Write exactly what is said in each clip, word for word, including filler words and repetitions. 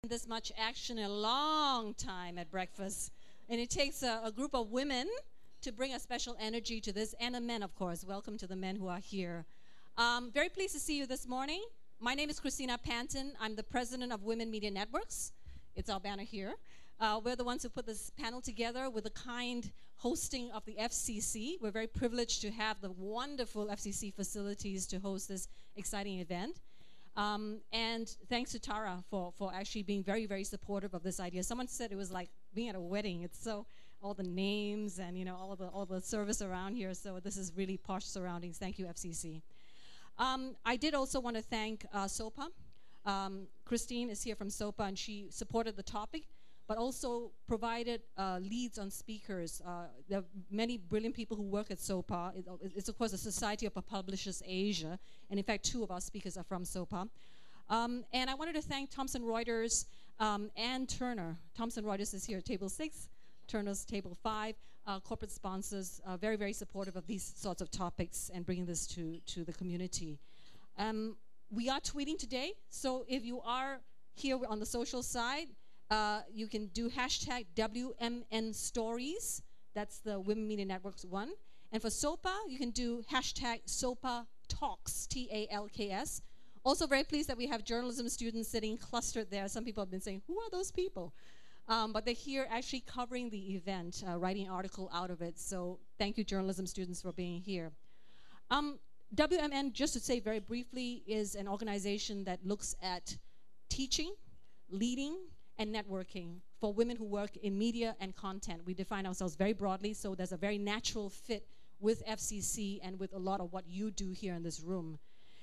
This much action in a long time at breakfast. And it takes a, a group of women to bring a special energy to this, and the men, of course. Welcome to the men who are here. Um, very pleased to see you this morning. My name is Christina Panton. I'm the president of Women Media Networks. It's our banner here. Uh, we're the ones who put this panel together with the kind hosting of the F C C. We're very privileged to have the wonderful F C C facilities to host this exciting event. Um, and thanks to Tara for, for actually being very, very supportive of this idea. Someone said it was like being at a wedding. It's so, all the names and, you know, all of the, all the service around here. So this is really posh surroundings. Thank you, F C C. Um, I did also want to thank uh, SOPA. Um, Christine is here from SOPA, and she supported the topic, but also provided uh, leads on speakers. Uh, there are many brilliant people who work at SOPA. It, it's, of course, the Society of Publishers Asia, and in fact, two of our speakers are from SOPA. Um, and I wanted to thank Thomson Reuters um, and Turner. Thomson Reuters is here at table six, Turner's table five, uh, corporate sponsors, uh, very, very supportive of these sorts of topics and bringing this to, to the community. Um, we are tweeting today, so if you are here on the social side, Uh, you can do hashtag W M N Stories. That's the Women Media Network's one. And for SOPA, you can do hashtag SOPA Talks, T A L K S. Also very pleased that we have journalism students sitting clustered there. Some people have been saying, who are those people? Um, but they're here actually covering the event, uh, writing an article out of it. So thank you, journalism students, for being here. Um, W M N, just to say very briefly, is an organization that looks at teaching, leading, and networking for women who work in media and content. We define ourselves very broadly, so there's a very natural fit with F C C and with a lot of what you do here in this room.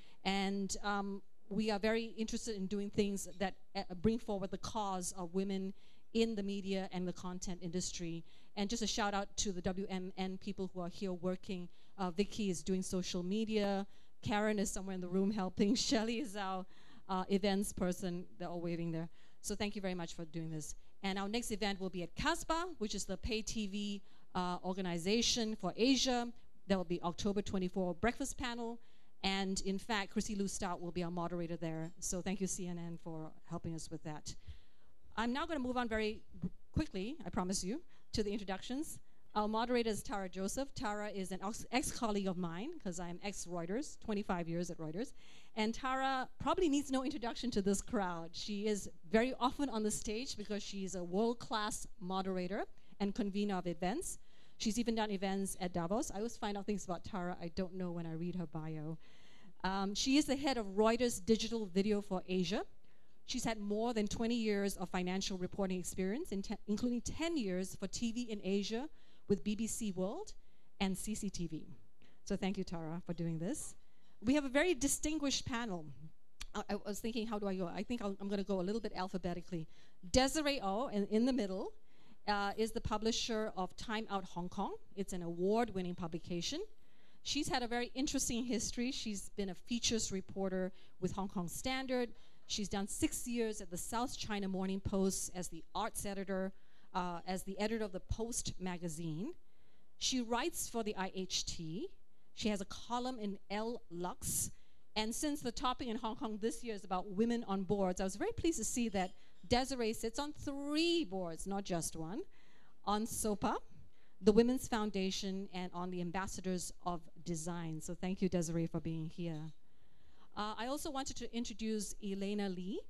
And um, we are very interested in doing things that uh, bring forward the cause of women in the media and the content industry. And just a shout out to the W M N people who are here working. Uh, Vicky is doing social media. Karen is somewhere in the room helping. Shelly is our uh, events person. They're all waving there. So thank you very much for doing this. And our next event will be at CASPA, which is the pay T V uh, organization for Asia. That will be October twenty-fourth breakfast panel. And in fact, Chrissy Lou Stout will be our moderator there. So thank you, C N N, for helping us with that. I'm now going to move on very quickly, I promise you, to the introductions. Our moderator is Tara Joseph. Tara is an ex-colleague of mine, because I'm ex-Reuters, twenty-five years at Reuters. And Tara probably needs no introduction to this crowd. She is very often on the stage because she's a world-class moderator and convener of events. She's even done events at Davos. I always find out things about Tara I don't know when I read her bio. Um, she is the head of Reuters Digital Video for Asia. She's had more than twenty years of financial reporting experience, in including ten years for T V in Asia, with B B C World and C C T V. So thank you, Tara, for doing this. We have a very distinguished panel. I, I was thinking, how do I go? I think I'll, I'm going to go a little bit alphabetically. Desiree O, in, in the middle, uh, is the publisher of Time Out Hong Kong. It's an award-winning publication. She's had a very interesting history. She's been a features reporter with Hong Kong Standard. She's done six years at the South China Morning Post as the arts editor, Uh, as the editor of the Post magazine. She writes for the I H T. She has a column in Elle Lux. And since the topic in Hong Kong this year is about women on boards, I was very pleased to see that Desiree sits on three boards, not just one, on SOPA, the Women's Foundation, and on the Ambassadors of Design. So thank you, Desiree, for being here. Uh, I also wanted to introduce Elena Lee.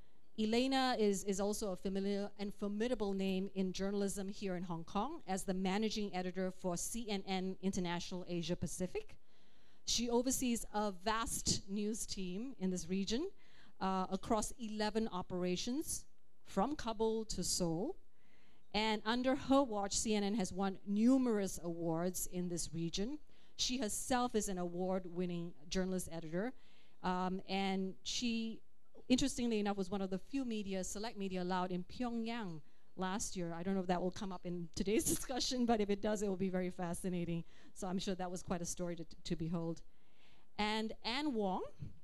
Elena is, is also a familiar and formidable name in journalism here in Hong Kong as the managing editor for C N N International Asia Pacific. She oversees a vast news team in this region uh, across eleven operations from Kabul to Seoul. And under her watch, C N N has won numerous awards in this region. She herself is an award-winning journalist editor, um, and she interestingly enough, was one of the few media, select media allowed in Pyongyang last year. I don't know if that will come up in today's discussion, but if it does, it will be very fascinating. So I'm sure that was quite a story to, to behold. And Anne Wong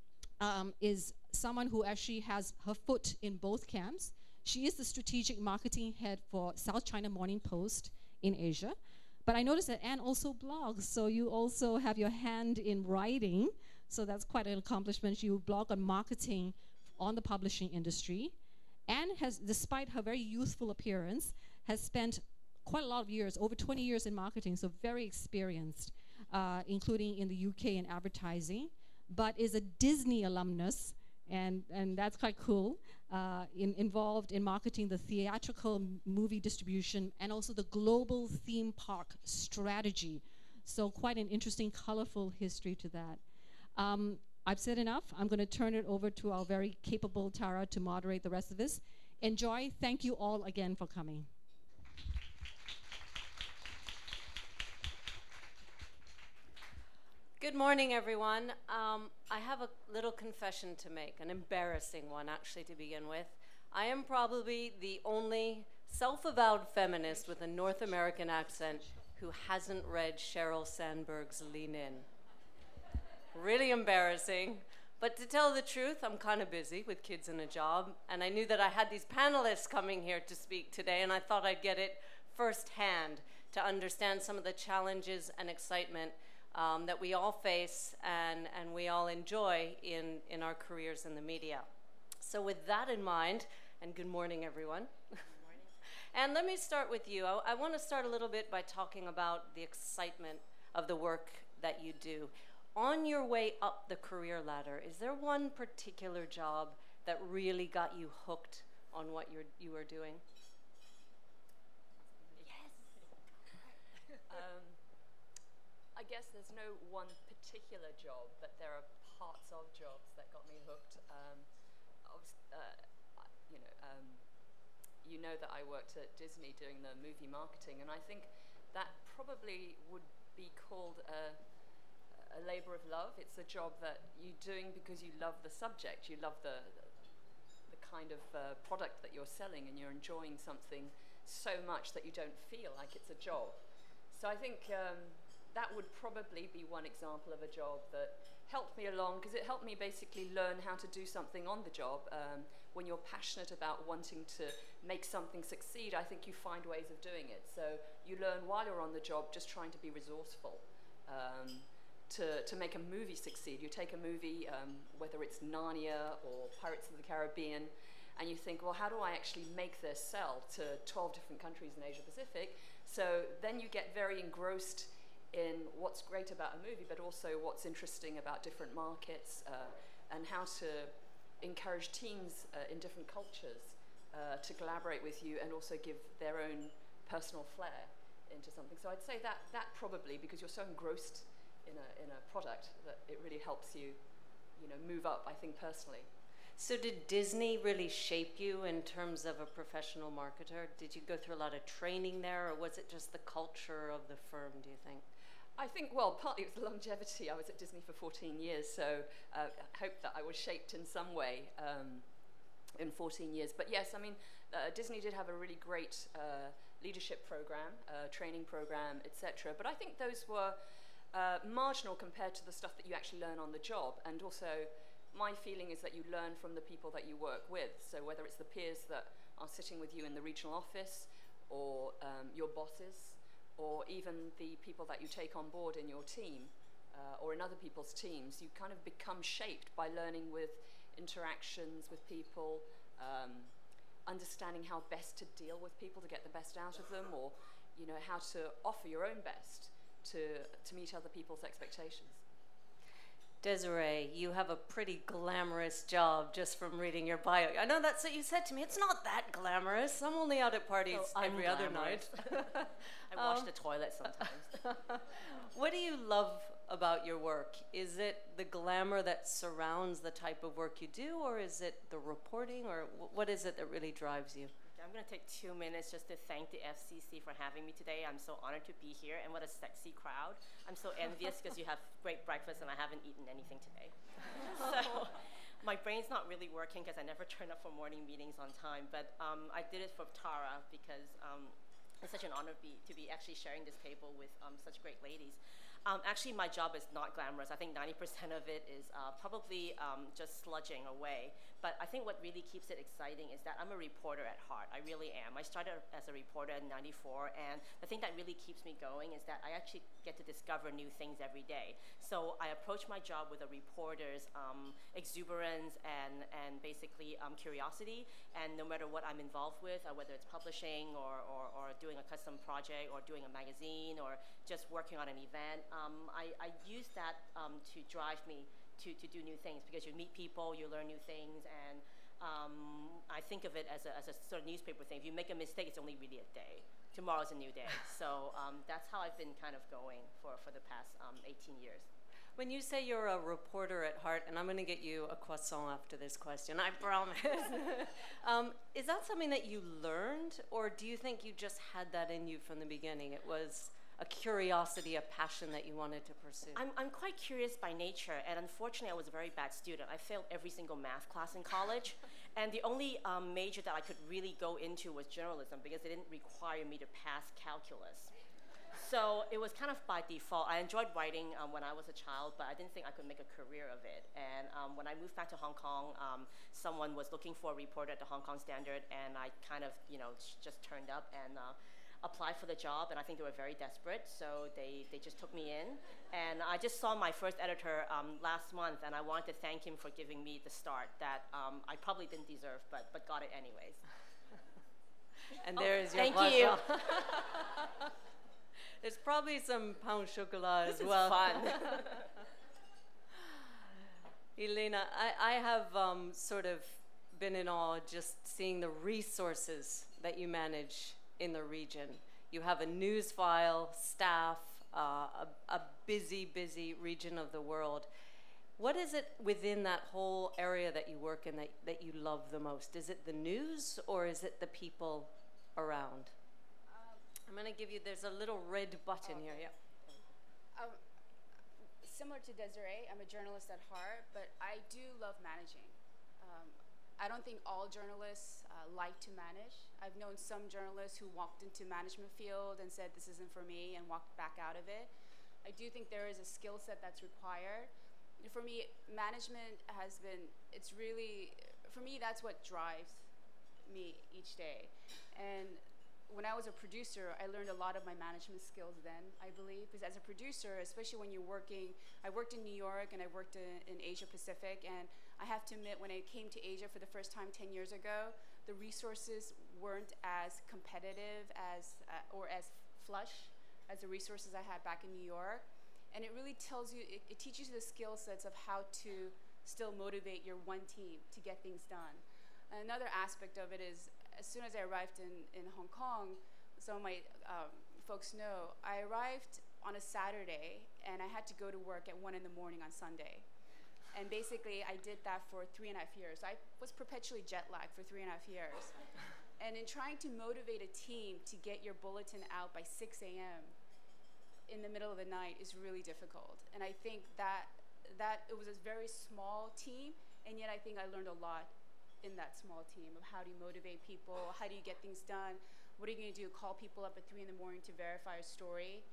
um, is someone who actually has her foot in both camps. She is the strategic marketing head for South China Morning Post in Asia. But I noticed that Anne also blogs, so you also have your hand in writing. So that's quite an accomplishment. You blog on marketing on the publishing industry. Anne has, despite her very youthful appearance, has spent quite a lot of years, over twenty years in marketing, so very experienced, uh, including in the U K in advertising, but is a Disney alumnus, and, and that's quite cool, uh, in, involved in marketing the theatrical m- movie distribution and also the global theme park strategy. So quite an interesting, colorful history to that. Um, I've said enough. I'm going to turn it over to our very capable Tara to moderate the rest of this. Enjoy. Thank you all again for coming. Good morning, everyone. Um, I have a little confession to make, an embarrassing one, actually, to begin with. I am probably the only self-avowed feminist with a North American accent who hasn't read Sheryl Sandberg's Lean In. Really embarrassing. But to tell the truth, I'm kind of busy with kids and a job, and I knew that I had these panelists coming here to speak today, and I thought I'd get it firsthand to understand some of the challenges and excitement um, that we all face and, and we all enjoy in, in our careers in the media. So with that in mind, and good morning, everyone. Good morning. And let me start with you. I, I want to start a little bit by talking about the excitement of the work that you do. On your way up the career ladder, is there one particular job that really got you hooked on what you're, you are doing? Yes. um, I guess there's no one particular job, but there are parts of jobs that got me hooked. Um, obvi- uh, you know, um, you know that I worked at Disney doing the movie marketing, and I think that probably would be called a a labor of love. It's a job that you're doing because you love the subject, you love the the kind of uh, product that you're selling, and you're enjoying something so much that you don't feel like it's a job. So I think um, that would probably be one example of a job that helped me along, because it helped me basically learn how to do something on the job. Um, when you're passionate about wanting to make something succeed, I think you find ways of doing it. So you learn while you're on the job just trying to be resourceful. Um, To, to make a movie succeed. You take a movie, um, whether it's Narnia or Pirates of the Caribbean, and you think, well, how do I actually make this sell to twelve different countries in Asia Pacific? So then you get very engrossed in what's great about a movie, but also what's interesting about different markets, uh, and how to encourage teams uh, in different cultures uh, to collaborate with you and also give their own personal flair into something. So I'd say that that probably, because you're so engrossed in a in a product, that it really helps you, you know, move up, I think, personally. So did Disney really shape you in terms of a professional marketer? Did you go through a lot of training there, or was it just the culture of the firm, do you think? I think, well, partly it was the longevity. I was at Disney for fourteen years, so uh, I hope that I was shaped in some way um, in fourteen years. But yes, I mean, uh, Disney did have a really great uh, leadership program, uh, training program, et cetera. But I think those were Uh, marginal compared to the stuff that you actually learn on the job. And also, my feeling is that you learn from the people that you work with. So whether it's the peers that are sitting with you in the regional office, or um, your bosses, or even the people that you take on board in your team, uh, or in other people's teams, you kind of become shaped by learning with interactions with people, um, understanding how best to deal with people to get the best out of them, or, you know, how to offer your own best to to meet other people's expectations. Desiree, you have a pretty glamorous job just from reading your bio. I know that's what you said to me. It's not that glamorous. I'm only out at parties Oh, every other night. I wash um, the toilet sometimes. What do you love about your work? Is it the glamour that surrounds the type of work you do, or is it the reporting, or w- what is it that really drives you? I'm going to take two minutes just to thank the F C C for having me today. I'm so honored to be here, and what a sexy crowd. I'm so envious because you have great breakfast and I haven't eaten anything today. So my brain's not really working because I never turn up for morning meetings on time, but um, I did it for Tara because um, it's such an honor be, to be actually sharing this table with um, such great ladies. Um, actually, my job is not glamorous. I think ninety percent of it is uh, probably um, just sludging away. But I think what really keeps it exciting is that I'm a reporter at heart. I really am. I started as a reporter in ninety-four, and the thing that really keeps me going is that I actually get to discover new things every day. So I approach my job with a reporter's um, exuberance and, and basically um, curiosity. And no matter what I'm involved with, uh, whether it's publishing or, or, or doing a custom project or doing a magazine or just working on an event, um, I, I use that um, to drive me to, to do new things, because you meet people, you learn new things, and um, I think of it as a, as a sort of newspaper thing. If you make a mistake, it's only really a day. Tomorrow's a new day. So um, that's how I've been kind of going for, for the past um, eighteen years. When you say you're a reporter at heart, and I'm going to get you a croissant after this question, I promise. um, is that something that you learned, or do you think you just had that in you from the beginning? It was a curiosity, a passion that you wanted to pursue? I'm, I'm quite curious by nature, and unfortunately I was a very bad student. I failed every single math class in college, and the only um, major that I could really go into was journalism, because it didn't require me to pass calculus. So it was kind of by default. I enjoyed writing um, when I was a child, but I didn't think I could make a career of it. And um, when I moved back to Hong Kong, um, someone was looking for a reporter at the Hong Kong Standard, and I kind of, you know, just turned up and uh, applied for the job, and I think they were very desperate, so they, they just took me in. And I just saw my first editor um, last month, and I wanted to thank him for giving me the start that um, I probably didn't deserve, but, but got it anyways. And there is your Thank croissant. you. There's probably some pain au chocolat This as is well. fun. Elena, I, I have um, sort of been in awe just seeing the resources that you manage in the region. You have a news file, staff, uh, a, a busy, busy region of the world. What is it within that whole area that you work in that, that you love the most? Is it the news, or is it the people around? Um, I'm going to give you, there's a little red button Oh. here. Yeah. um, similar to Desiree, I'm a journalist at heart, but I do love managing. Um, I don't think all journalists uh, like to manage. I've known some journalists who walked into management field and said, this isn't for me, and walked back out of it. I do think there is a skill set that's required. For me, management has been, it's really, for me, that's what drives me each day. And when I was a producer, I learned a lot of my management skills then, I believe, because as a producer, especially when you're working, I worked in New York and I worked in, in Asia Pacific, and I have to admit, when I came to Asia for the first time ten years ago, the resources weren't as competitive as, uh, or as flush as the resources I had back in New York. And it really tells you, it, it teaches you the skill sets of how to still motivate your one team to get things done. And another aspect of it is, as soon as I arrived in, in Hong Kong, some of my um, folks know, I arrived on a Saturday and I had to go to work at one in the morning on Sunday. And basically I did that for three and a half years. I was perpetually jet lagged for three and a half years. And in trying to motivate a team to get your bulletin out by six A M in the middle of the night is really difficult. And I think that that it was a very small team, and yet I think I learned a lot in that small team of how do you motivate people, how do you get things done, what are you gonna do, call people up at three in the morning to verify a story.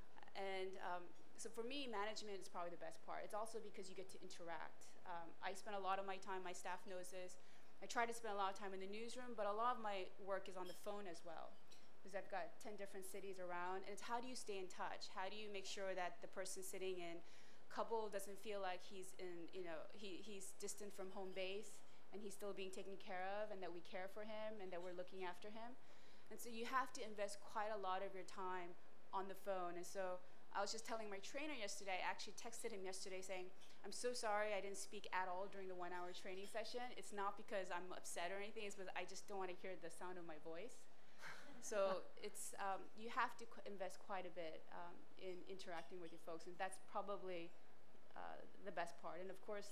And um, so for me, management is probably the best part. It's also because you get to interact. Um, I spend a lot of my time, my staff knows this, I try to spend a lot of time in the newsroom, but a lot of my work is on the phone as well, because I've got ten different cities around, and it's how do you stay in touch? How do you make sure that the person sitting in Kabul doesn't feel like he's in, you know, he, he's distant from home base, and he's still being taken care of, and that we care for him, and that we're looking after him. And so you have to invest quite a lot of your time on the phone. And so I was just telling my trainer yesterday, I actually texted him yesterday saying, I'm so sorry I didn't speak at all during the one hour training session. It's not because I'm upset or anything, it's because I just don't want to hear the sound of my voice. So it's, um, you have to qu- invest quite a bit um, in interacting with your folks, and that's probably uh, the best part. And of course,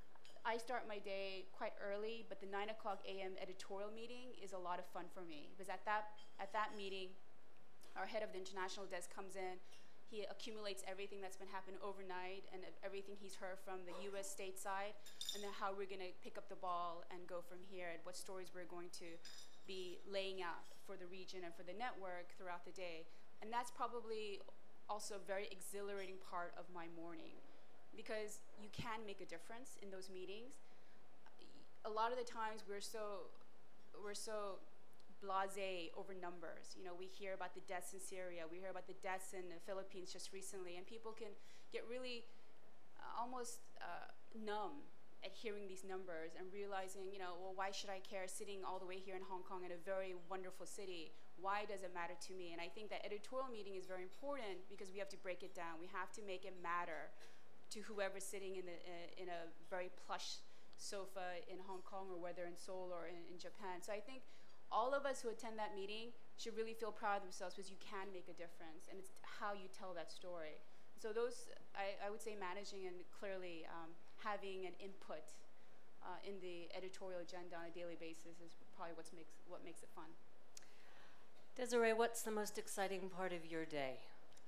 I start my day quite early, but the nine o'clock A M editorial meeting is a lot of fun for me, because at that, at that meeting, our head of the international desk comes in, he accumulates everything that's been happening overnight and everything he's heard from the U S stateside, and then how we're gonna pick up the ball and go from here, and what stories we're going to be laying out for the region and for the network throughout the day. And that's probably also a very exhilarating part of my morning, because you can make a difference in those meetings. A lot of the times we're so we're so blasé over numbers. You know, we hear about the deaths in Syria, we hear about the deaths in the Philippines just recently, and people can get really uh, almost uh, numb at hearing these numbers and realizing, you know, well, why should I care sitting all the way here in Hong Kong in a very wonderful city? Why does it matter to me? And I think that editorial meeting is very important because we have to break it down. We have to make it matter to whoever's sitting in, the, uh, in a very plush sofa in Hong Kong, or whether in Seoul or in, in Japan. So I think all of us who attend that meeting should really feel proud of themselves, because you can make a difference, and it's how you tell that story. So those, I, I would say managing and clearly um, having an input uh, in the editorial agenda on a daily basis is probably what makes, what makes it fun. Desiree, what's the most exciting part of your day?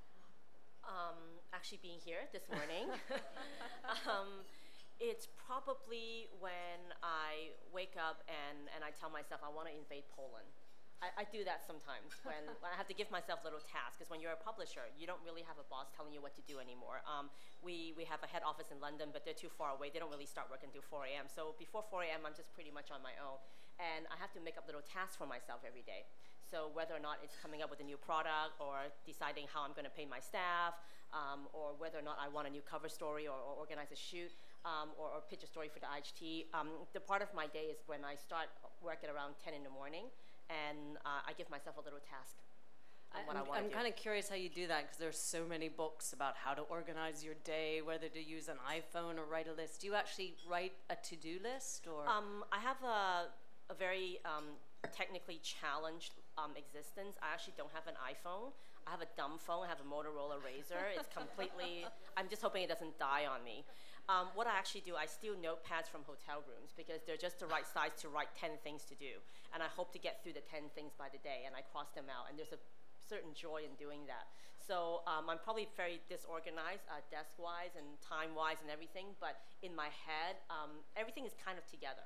Um, actually being here this morning. um, it's probably when I wake up and, and I tell myself I want to invade Poland. I, I do that sometimes when, when I have to give myself little tasks, because when you're a publisher, you don't really have a boss telling you what to do anymore. Um, we, we have a head office in London, but they're too far away. They don't really start work until four a.m. So before four a.m., I'm just pretty much on my own. And I have to make up little tasks for myself every day. So whether or not it's coming up with a new product, or deciding how I'm going to pay my staff, um, or whether or not I want a new cover story, or, or organize a shoot, um, or, or pitch a story for the I H T. Um, the part of my day is when I start work at around ten in the morning, and uh, I give myself a little task on what I want to do. I'm kind of curious how you do that, because there's so many books about how to organize your day, whether to use an iPhone or write a list. Do you actually write a to-do list, or? Um, I have a, a very um, technically challenged um, existence. I actually don't have an iPhone. I have a dumb phone. I have a Motorola Razr. It's completely, I'm just hoping it doesn't die on me. Um, what I actually do, I steal notepads from hotel rooms, because they're just the right size to write ten things to do. And I hope to get through the ten things by the day, and I cross them out. And there's a certain joy in doing that. So um, I'm probably very disorganized, uh, desk-wise and time-wise and everything, but in my head, um, everything is kind of together.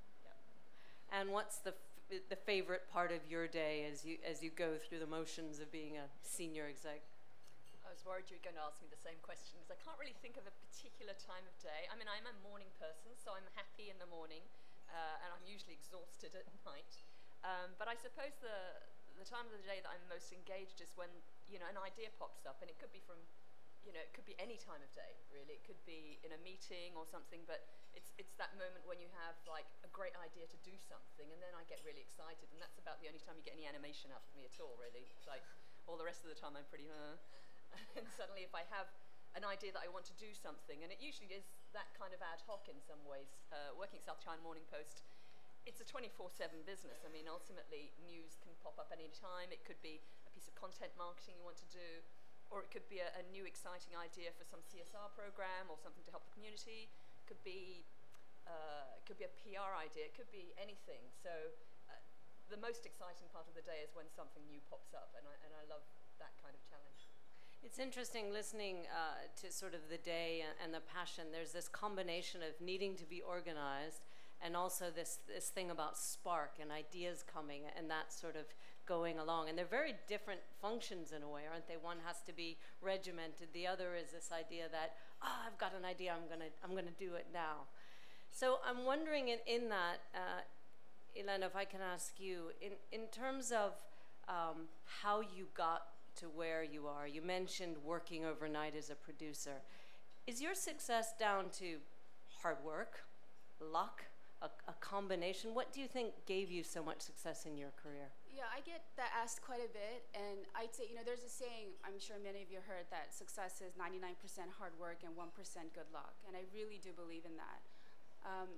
Yeah. And what's the f- the favorite part of your day as you as you go through the motions of being a senior exec? I was worried you were going to ask me the same question, because I can't really think of a particular time of day. I mean, I'm a morning person, so I'm happy in the morning, uh, and I'm usually exhausted at night. Um, but I suppose the the time of the day that I'm most engaged is when, you know, an idea pops up, and it could be from, you know, it could be any time of day, really. It could be in a meeting or something, but it's it's that moment when you have like a great idea to do something, and then I get really excited, and that's about the only time you get any animation out of me at all, really. It's like all the rest of the time I'm pretty, uh, and suddenly if I have an idea that I want to do something, and it usually is that kind of ad hoc in some ways. Uh, working at South China Morning Post, it's a twenty-four seven business. I mean, ultimately, news can pop up any time. It could be a piece of content marketing you want to do, or it could be a, a new exciting idea for some C S R program or something to help the community. It could be, uh, it could be a P R idea. It could be anything. So uh, the most exciting part of the day is when something new pops up, and I, and I love that kind of challenge. It's interesting listening uh, to sort of the day and, and the passion. There's this combination of needing to be organized, and also this, this thing about spark and ideas coming and that sort of going along. And they're very different functions in a way, aren't they? One has to be regimented. The other is this idea that, ah, oh, I've got an idea, I'm gonna, I'm gonna do it now. So I'm wondering in, in that, uh, Elena, if I can ask you, in, in terms of um, how you got to where you are, you mentioned working overnight as a producer. Is your success down to hard work, luck, A, a combination? What do you think gave you so much success in your career? Yeah, I get that asked quite a bit, and I'd say, you know, there's a saying, I'm sure many of you heard, that success is ninety-nine percent hard work and one percent good luck, and I really do believe in that. Um,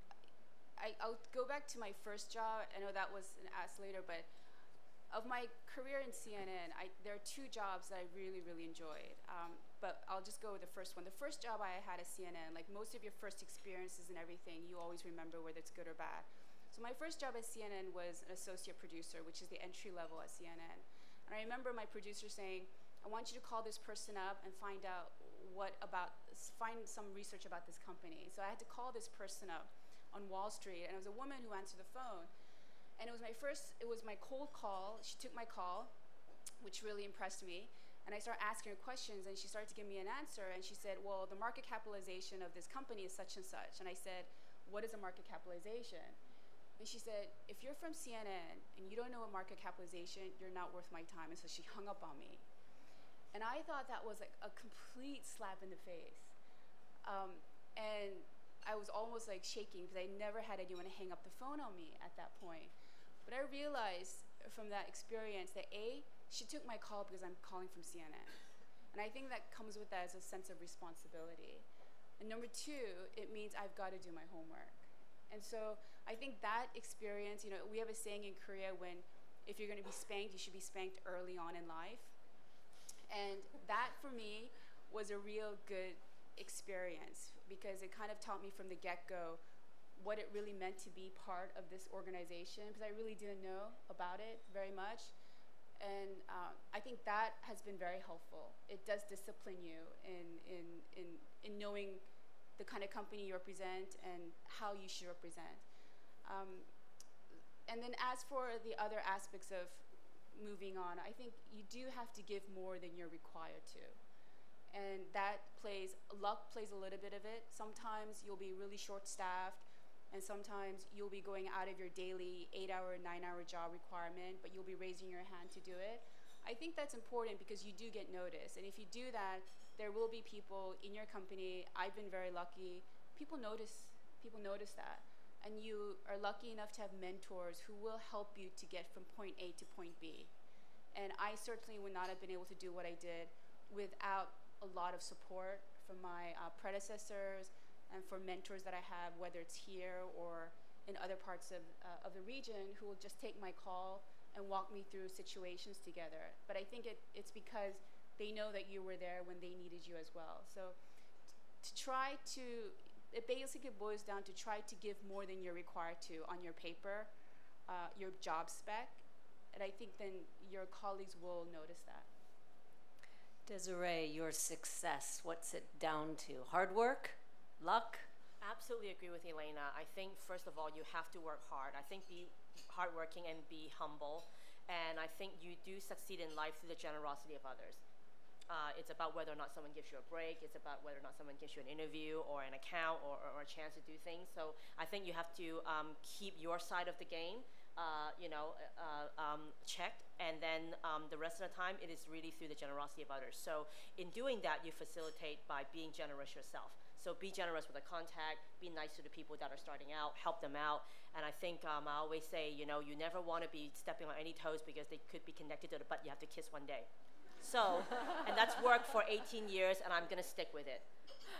I, I'll go back to my first job. I know that was asked later, but of my career in C N N, I, there are two jobs that I really, really enjoyed. Um, but I'll just go with the first one. The first job I had at C N N, like most of your first experiences and everything, you always remember whether it's good or bad. So my first job at C N N was an associate producer, which is the entry level at C N N. And I remember my producer saying, I want you to call this person up and find out what about, find some research about this company. So I had to call this person up on Wall Street, and it was a woman who answered the phone. And it was my first, it was my cold call. She took my call, which really impressed me. And I started asking her questions, and she started to give me an answer. And she said, well, the market capitalization of this company is such and such. And I said, what is a market capitalization? And she said, if you're from C N N and you don't know what market capitalization, you're not worth my time. And so she hung up on me. And I thought that was like a complete slap in the face. Um, and I was almost like shaking because I never had anyone hang up the phone on me at that point. But I realized from that experience that A, she took my call because I'm calling from C N N. And I think that comes with that as a sense of responsibility. And number two, it means I've got to do my homework. And so I think that experience, you know, we have a saying in Korea when if you're going to be spanked, you should be spanked early on in life. And that for me was a real good experience because it kind of taught me from the get-go what it really meant to be part of this organization, because I really didn't know about it very much. And uh, I think that has been very helpful. It does discipline you in, in, in, in knowing the kind of company you represent and how you should represent. Um, and then as for the other aspects of moving on, I think you do have to give more than you're required to. And that plays, luck plays a little bit of it. Sometimes you'll be really short-staffed, and sometimes you'll be going out of your daily eight-hour, nine-hour job requirement, but you'll be raising your hand to do it. I think that's important because you do get noticed. And if you do that, there will be people in your company. I've been very lucky. People notice, people notice that. And you are lucky enough to have mentors who will help you to get from point A to point B. And I certainly would not have been able to do what I did without a lot of support from my uh, predecessors and for mentors that I have, whether it's here or in other parts of, uh, of the region, who will just take my call and walk me through situations together. But I think it, it's because they know that you were there when they needed you as well. So to try to, it basically boils down to try to give more than you're required to on your paper, uh, your job spec, and I think then your colleagues will notice that. Desiree, your success, what's it down to? Hard work? Luck? Absolutely agree with Elena. I think, first of all, you have to work hard. I think be hardworking and be humble. And I think you do succeed in life through the generosity of others. Uh, it's about whether or not someone gives you a break. It's about whether or not someone gives you an interview or an account or, or, or a chance to do things. So I think you have to um, keep your side of the game uh, you know, uh, um, checked. And then um, the rest of the time, it is really through the generosity of others. So in doing that, you facilitate by being generous yourself. So be generous with a contact, be nice to the people that are starting out, help them out. And I think um, I always say, you know, you never want to be stepping on any toes because they could be connected to the butt you have to kiss one day. So, and that's worked for eighteen years, and I'm going to stick with it.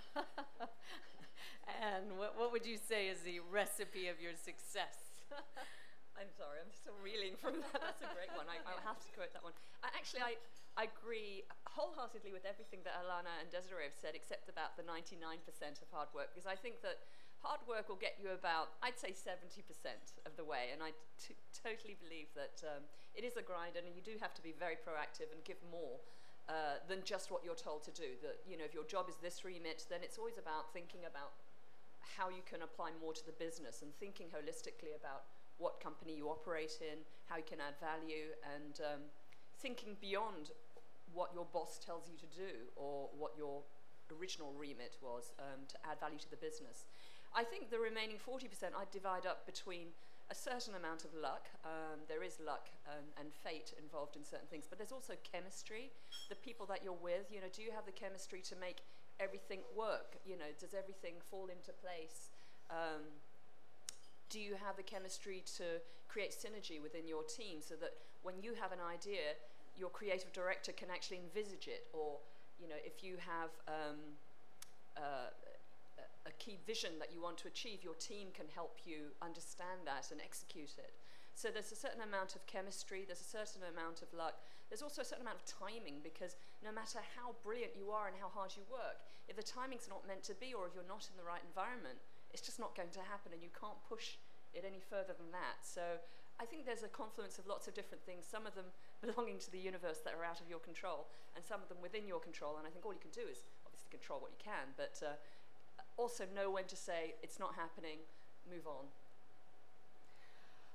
And what, what would you say is the recipe of your success? I'm sorry, I'm still reeling from that. That's a great one. I, I'll have to quote that one. Uh, actually, I, I agree wholeheartedly with everything that Alana and Desiree have said, except about the ninety-nine percent of hard work, because I think that hard work will get you about, I'd say, seventy percent of the way. And I t- totally believe that um, it is a grind, and you do have to be very proactive and give more uh, than just what you're told to do. That, you know, if your job is this remit, then it's always about thinking about how you can apply more to the business and thinking holistically about what company you operate in, how you can add value, and um, thinking beyond what your boss tells you to do or what your original remit was um, to add value to the business. I think the remaining forty percent I'd divide up between a certain amount of luck. Um, there is luck and, and fate involved in certain things, but there's also chemistry. The people that you're with, you know, do you have the chemistry to make everything work? You know, does everything fall into place? Um, Do you have the chemistry to create synergy within your team so that when you have an idea, your creative director can actually envisage it? Or, you know, if you have um, uh, a key vision that you want to achieve, your team can help you understand that and execute it. So there's a certain amount of chemistry, there's a certain amount of luck. There's also a certain amount of timing, because no matter how brilliant you are and how hard you work, if the timing's not meant to be, or if you're not in the right environment, it's just not going to happen, and you can't push it any further than that. So I think there's a confluence of lots of different things, some of them belonging to the universe that are out of your control, and some of them within your control. And I think all you can do is obviously control what you can, but uh, also know when to say, it's not happening, move on.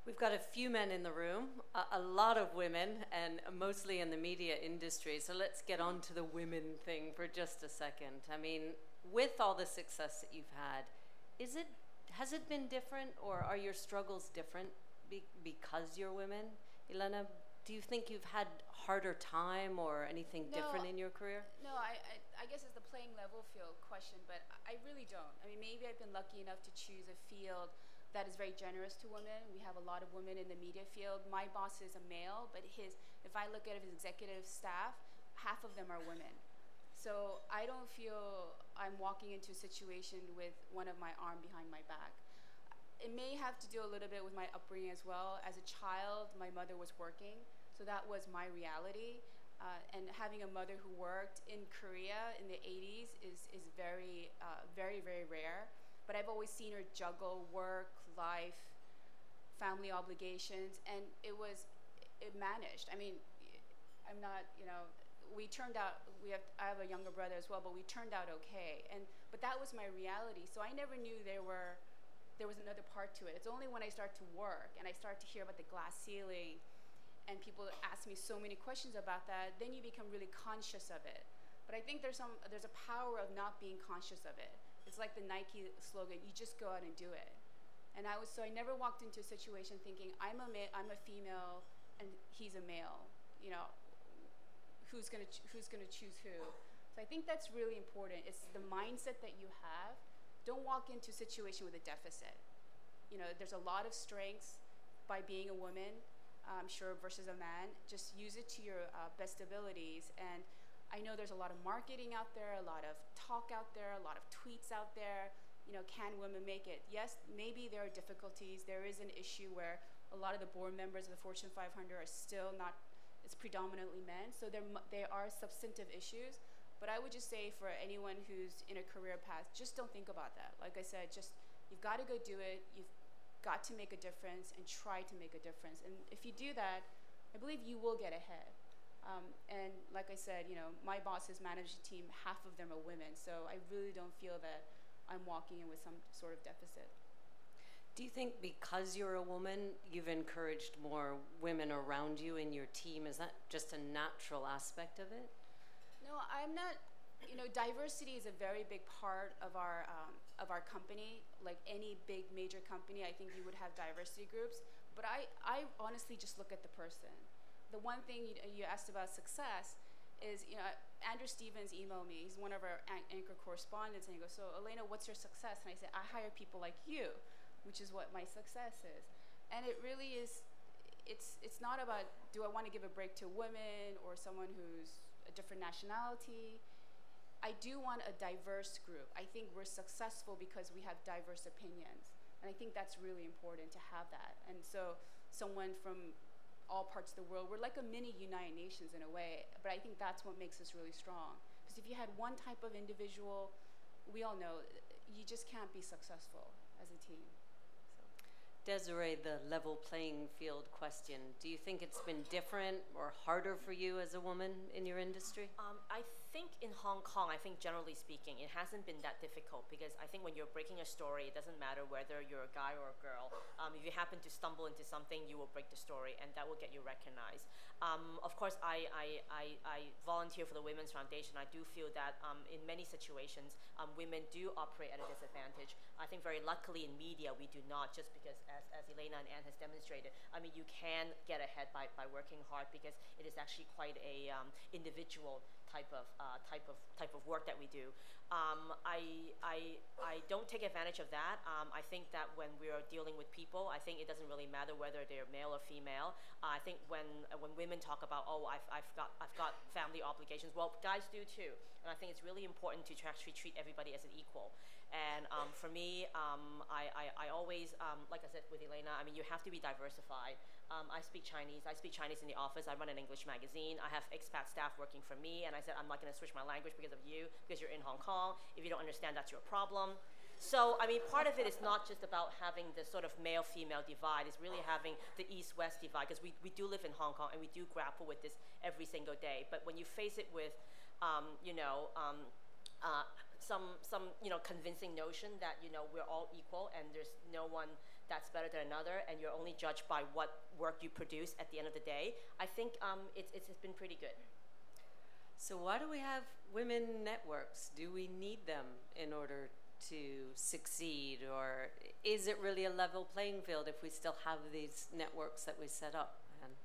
We've got a few men in the room, a, a lot of women, and mostly in the media industry. So let's get on to the women thing for just a second. I mean, with all the success that you've had, is it has it been different, or are your struggles different be, because you're women? Elena, do you think you've had harder time or anything No, different in your career? No, I, I, I guess it's the playing level field question, but I really don't. I mean, maybe I've been lucky enough to choose a field that is very generous to women. We have a lot of women in the media field. My boss is a male, but his, if I look at his executive staff, half of them are women. So I don't feel I'm walking into a situation with one of my arm behind my back. It may have to do a little bit with my upbringing as well. As a child, my mother was working, so that was my reality. Uh, and having a mother who worked in Korea in the eighties is, is very, uh, very, very rare. But I've always seen her juggle work, life, family obligations, and it was, it managed. I mean, I'm not, you know, we turned out, we have, I have a younger brother as well, but we turned out okay. And, but that was my reality. So I never knew there were, there was another part to it. It's only when I start to work and I start to hear about the glass ceiling and people ask me so many questions about that, then you become really conscious of it. But I think there's some, there's a power of not being conscious of it. It's like the Nike slogan, you just go out and do it. And I was, so I never walked into a situation thinking, I'm a, ma- I'm a female and he's a male, you know, who's gonna, ch- who's gonna choose who? So I think that's really important. It's the mindset that you have. Don't walk into a situation with a deficit. You know, there's a lot of strengths by being a woman, I'm sure, versus a man. Just use it to your uh, best abilities. And I know there's a lot of marketing out there, a lot of talk out there, a lot of tweets out there. You know, can women make it? Yes, maybe there are difficulties. There is an issue where a lot of the board members of the Fortune five hundred are still not, it's predominantly men. So there, there are substantive issues. But I would just say for anyone who's in a career path, just don't think about that. Like I said, just, you've got to go do it. You've got to make a difference and try to make a difference. And if you do that, I believe you will get ahead. Um, and like I said, you know, my boss has managed a team, half of them are women, so I really don't feel that I'm walking in with some sort of deficit. Do you think because you're a woman, you've encouraged more women around you in your team? Is that just a natural aspect of it? No, I'm not, you know, diversity is a very big part of our, um, of our company. Like any big major company, I think you would have diversity groups, but I, I honestly just look at the person. The one thing you, you asked about success is, you know, Andrew Stevens emailed me. He's one of our an- anchor correspondents, and he goes, so Elena, what's your success? And I said, I hire people like you, which is what my success is. And it really is, it's, it's not about, do I want to give a break to women or someone who's a different nationality? I do want a diverse group. I think we're successful because we have diverse opinions. And I think that's really important to have that. And so someone from all parts of the world, we're like a mini United Nations in a way, but I think that's what makes us really strong. Because if you had one type of individual, we all know, you just can't be successful as a team. So. Desiree, the level playing field question, do you think it's been different or harder for you as a woman in your industry? Um, I think in Hong Kong, I think generally speaking, it hasn't been that difficult because I think when you're breaking a story, it doesn't matter whether you're a guy or a girl. Um, if you happen to stumble into something, you will break the story and that will get you recognized. Um, of course, I, I, I, I volunteer for the Women's Foundation. I do feel that um, in many situations, um, women do operate at a disadvantage. I think very luckily in media, we do not, just because as, as Elena and Anne has demonstrated, I mean, you can get ahead by, by working hard because it is actually quite a um, individual type of uh, type of type of work that we do. Um, I, I I don't take advantage of that. Um, I think that when we are dealing with people, I think it doesn't really matter whether they're male or female. Uh, I think when uh, when women talk about, oh, I've I've got I've got family obligations, well, guys do too. And I think it's really important to actually treat everybody as an equal. And um, for me, um, I, I, I always, um, like I said with Elena, I mean, you have to be diversified. Um, I speak Chinese. I speak Chinese in the office. I run an English magazine. I have expat staff working for me. And I said, I'm not going to switch my language because of you, because you're in Hong Kong. If you don't understand, that's your problem. So, I mean, part of it is not just about having the sort of male-female divide. It's really having the East-West divide, because we, we do live in Hong Kong and we do grapple with this every single day. But when you face it with, um, you know, um, uh, some, some, you know, convincing notion that, you know, we're all equal and there's no one that's better than another, and you're only judged by what work you produce at the end of the day, I think um, it's, it's been pretty good. So why do we have women networks? Do we need them in order to succeed, or is it really a level playing field if we still have these networks that we set up?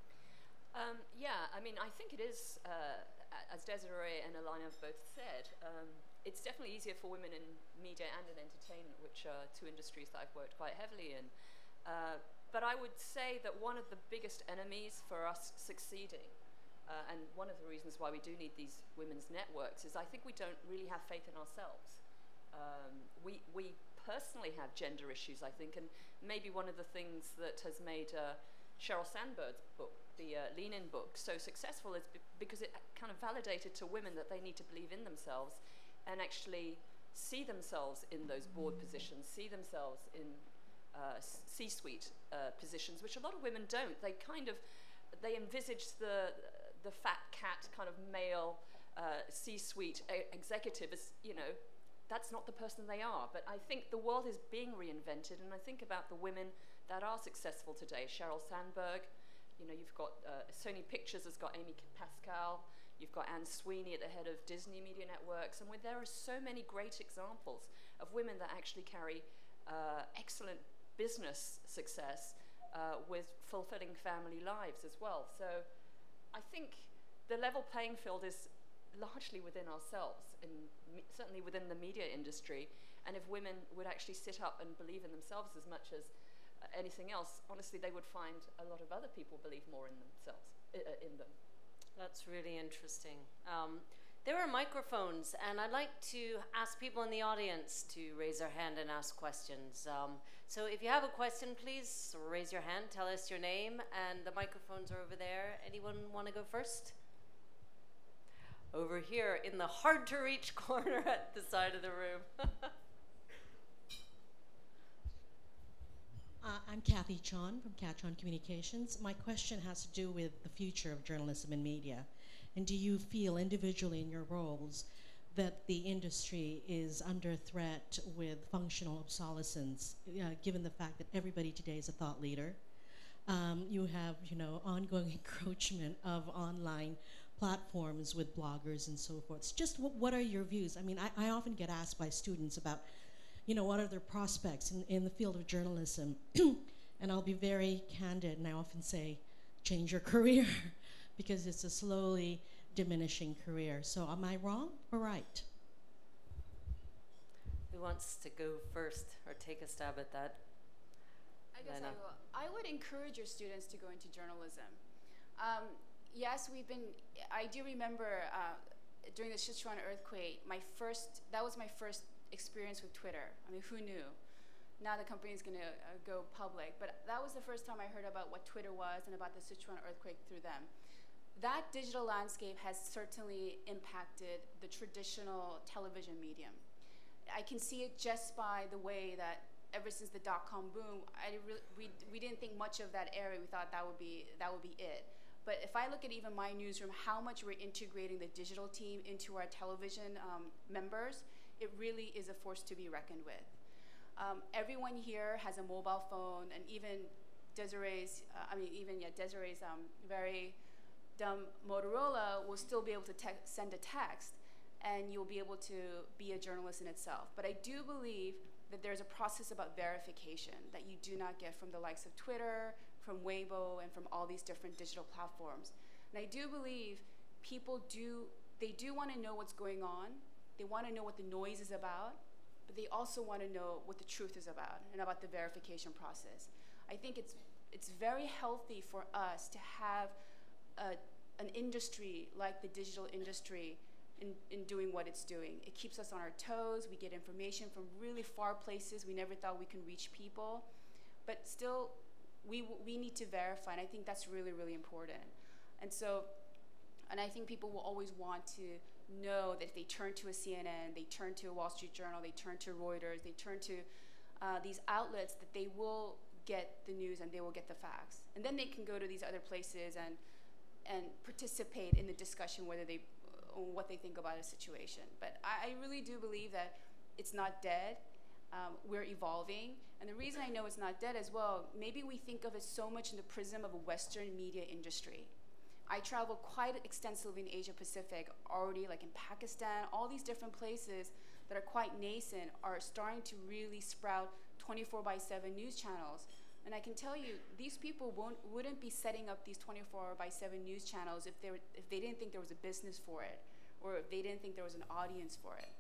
Um, yeah, I mean, I think it is, uh, as Desiree and Alina have both said, um, it's definitely easier for women in media and in entertainment, which are two industries that I've worked quite heavily in. Uh, but I would say that one of the biggest enemies for us succeeding, uh, and one of the reasons why we do need these women's networks, is I think we don't really have faith in ourselves. Um, we, we personally have gender issues, I think, and maybe one of the things that has made uh, Sheryl Sandberg's book, the uh, Lean In book, so successful is b- because it kind of validated to women that they need to believe in themselves and actually see themselves in those board positions, see themselves in uh, C-suite uh, positions, which a lot of women don't. They kind of, they envisage the the fat cat kind of male uh, C-suite e- executive as, you know, that's not the person they are. But I think the world is being reinvented, and I think about the women that are successful today. Sheryl Sandberg, you know, you've got uh, Sony Pictures has got Amy Pascal, you've got Anne Sweeney at the head of Disney Media Networks, and with, there are so many great examples of women that actually carry uh, excellent business success uh, with fulfilling family lives as well. So I think the level playing field is largely within ourselves, and me- certainly within the media industry. And if women would actually sit up and believe in themselves as much as uh, anything else, honestly, they would find a lot of other people believe more in themselves, uh, in them. That's really interesting. Um, there are microphones, and I'd like to ask people in the audience to raise their hand and ask questions. Um, so if you have a question, please raise your hand, tell us your name, and the microphones are over there. Anyone want to go first? Over here in the hard-to-reach corner at the side of the room. Uh, I'm Kathy Chon from Catron Communications. My question has to do with the future of journalism and media. And do you feel individually in your roles that the industry is under threat with functional obsolescence, uh, given the fact that everybody today is a thought leader? Um, you have, you know, ongoing encroachment of online platforms with bloggers and so forth. So just w- what are your views? I mean, I, I often get asked by students about, you know, what are their prospects in, in the field of journalism? And I'll be very candid, and I often say, change your career, because it's a slowly diminishing career. So am I wrong or right? Who wants to go first or take a stab at that? I guess Lena. I will. I would encourage your students to go into journalism. Um, yes, we've been, I do remember uh, during the Sichuan earthquake, my first, that was my first experience with Twitter. I mean, who knew? Now the company is going to uh, go public, but that was the first time I heard about what Twitter was and about the Sichuan earthquake through them. That digital landscape has certainly impacted the traditional television medium. I can see it just by the way that ever since the dot-com boom, I re- we, we didn't think much of that area. We thought that would be that would be it. But if I look at even my newsroom, how much we're integrating the digital team into our television um, members, it really is a force to be reckoned with. Um, everyone here has a mobile phone, and even Desiree's, uh, I mean, even yeah, Desiree's um, very dumb Motorola will still be able to te- send a text, and you'll be able to be a journalist in itself. But I do believe that there's a process about verification that you do not get from the likes of Twitter, from Weibo, and from all these different digital platforms. And I do believe people do, they do want to know what's going on. They want to know what the noise is about, but they also want to know what the truth is about and about the verification process. I think it's it's very healthy for us to have a, an industry like the digital industry in, in doing what it's doing. It keeps us on our toes. We get information from really far places. We never thought we can reach people. But still, we, we need to verify, and I think that's really, really important. And so, and I think people will always want to know that if they turn to a C N N, they turn to a Wall Street Journal, they turn to Reuters, they turn to uh, these outlets, that they will get the news and they will get the facts. And then they can go to these other places and and participate in the discussion whether they, uh, what they think about a situation. But I, I really do believe that it's not dead. Um, we're evolving. And the reason I know it's not dead as well, maybe we think of it so much in the prism of a Western media industry. I travel quite extensively in Asia Pacific already, like in Pakistan, all these different places that are quite nascent are starting to really sprout twenty-four by seven news channels. And I can tell you, these people won't, wouldn't be setting up these twenty-four by seven news channels if they, were, if they didn't think there was a business for it, or if they didn't think there was an audience for it.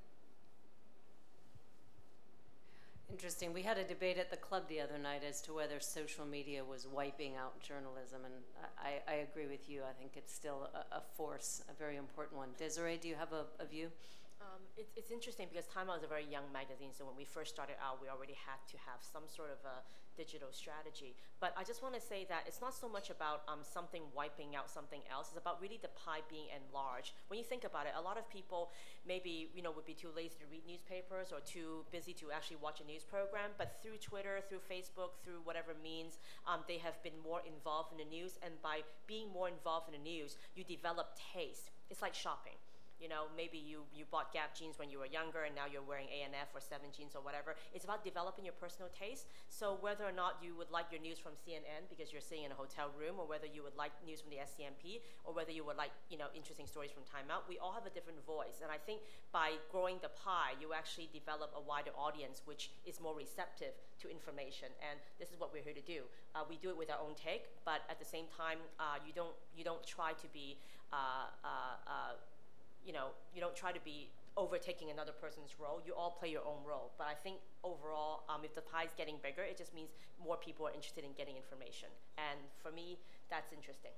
Interesting. We had a debate at the club the other night as to whether social media was wiping out journalism, and I, I agree with you. I think it's still a, a force, a very important one. Desiree, do you have a, a view? Um, it, it's interesting because Time Out is a very young magazine, so when we first started out, we already had to have some sort of a digital strategy. But I just want to say that it's not so much about um, something wiping out something else. It's about really the pie being enlarged. When you think about it, a lot of people maybe you know would be too lazy to read newspapers or too busy to actually watch a news program. But through Twitter, through Facebook, through whatever means, um, they have been more involved in the news. And by being more involved in the news, you develop taste. It's like shopping. You know, maybe you, you bought Gap jeans when you were younger and now you're wearing A and F or Seven jeans or whatever. It's about developing your personal taste. So whether or not you would like your news from C N N because you're sitting in a hotel room, or whether you would like news from the S C M P, or whether you would like, you know, interesting stories from Time Out, we all have a different voice. And I think by growing the pie, you actually develop a wider audience which is more receptive to information. And this is what we're here to do. Uh, we do it with our own take, but at the same time, uh, you don't you don't try to be uh, uh, uh, you know, you don't try to be overtaking another person's role. You all play your own role. But I think overall, um, if the pie is getting bigger, it just means more people are interested in getting information. And for me, that's interesting.